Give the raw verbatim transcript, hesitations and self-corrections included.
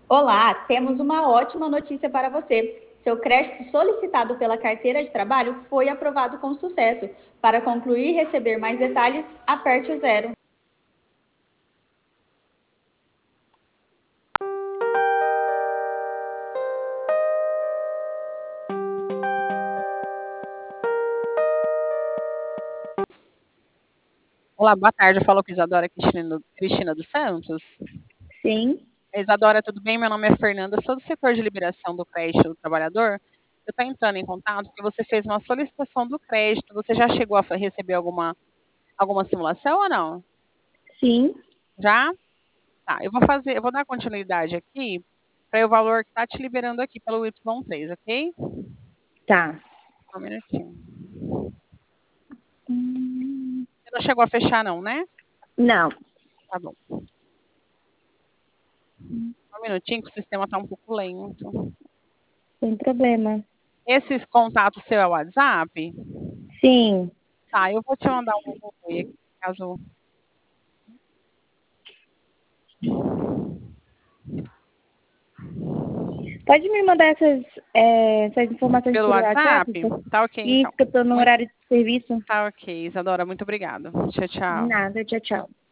Olá, temos uma ótima notícia para você. Seu crédito solicitado pela carteira de trabalho foi aprovado com sucesso. Para concluir e receber mais detalhes, aperte o zero. Olá, boa tarde. Eu falo com Isadora Cristina, Cristina dos Santos. Sim. Isadora, tudo bem? Meu nome é Fernanda, sou do setor de liberação do crédito do trabalhador. Eu estou entrando em contato porque você fez uma solicitação do crédito. Você já chegou a fa- receber alguma, alguma simulação ou não? Sim. Já? Tá, eu vou fazer, eu vou dar continuidade aqui para o valor que está te liberando aqui pelo Y três, ok? Tá. Só um minutinho. Hum, Você não chegou a fechar, não, né? Não, Tá bom. Só um minutinho que o sistema está um pouco lento. sem problema. Esse contato seu é o WhatsApp? Sim. Tá, eu vou te mandar um e-mail aqui, caso. Pode me mandar essas, é, essas informações Pelo por WhatsApp? WhatsApp? Tá ok, Isso, então. que eu tô no Muito, horário de serviço. tá ok, Isadora, muito obrigada. Tchau, tchau. Nada, tchau, tchau.